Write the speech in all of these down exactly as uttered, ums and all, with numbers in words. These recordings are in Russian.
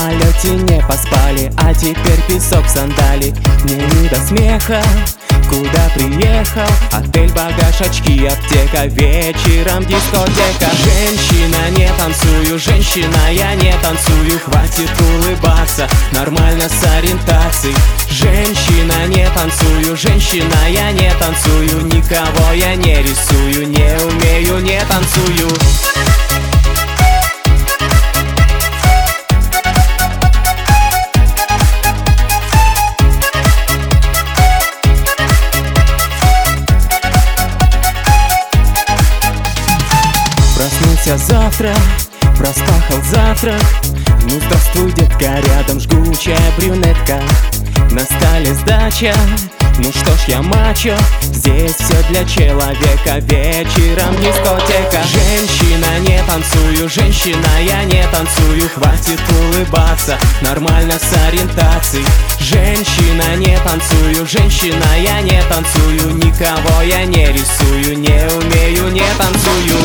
самолете не поспали, а теперь песок сандали. Мне не до смеха, куда приехал? Отель, багаж, очки, аптека, вечером дискотека. Женщина, не танцую, женщина, я не танцую. Хватит улыбаться, нормально с ориентацией. Женщина, не танцую, женщина, я не танцую. Никого я не рисую, не умею, не танцую. Проснулся завтра, проспахал завтрак. Ну здравствуй, детка, рядом жгучая брюнетка. На столе сдача, ну что ж я мачо. Здесь все для человека, вечером дискотека. Женщина, не танцую, женщина, я не танцую. Хватит улыбаться, нормально с ориентацией. Женщина, не танцую, женщина, я не танцую. Никого я не рисую, не умею, не танцую.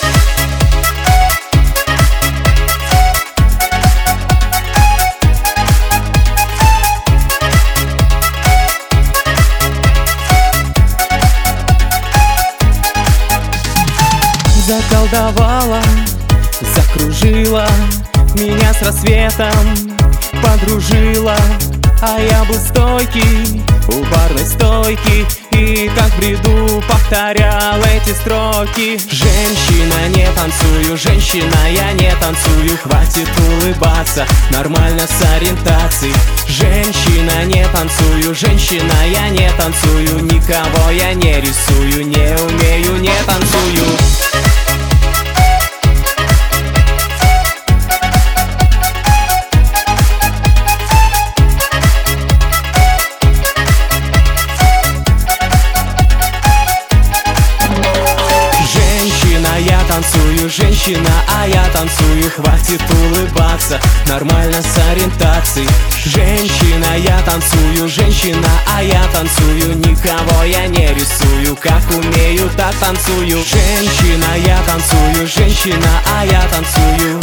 Заколдовала, закружила, меня с рассветом подружила. А я был стойкий у барной стойки и как в бреду повторял эти строки. Женщина, не танцую, женщина, я не танцую. Хватит улыбаться, нормально с ориентацией. Женщина, не танцую, женщина, я не танцую. Никого я не рисую, не умею, не танцую. Танцую, женщина, а я танцую. Хватит улыбаться, нормально с ориентацией. Женщина, я танцую, женщина, а я танцую. Никого я не рисую, как умею, так танцую. Женщина, я танцую, женщина, а я танцую.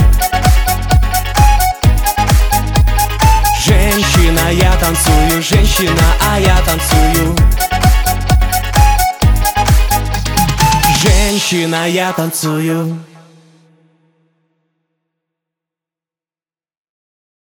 Женщина, я танцую, женщина, а я танцую. Женщина, я танцую.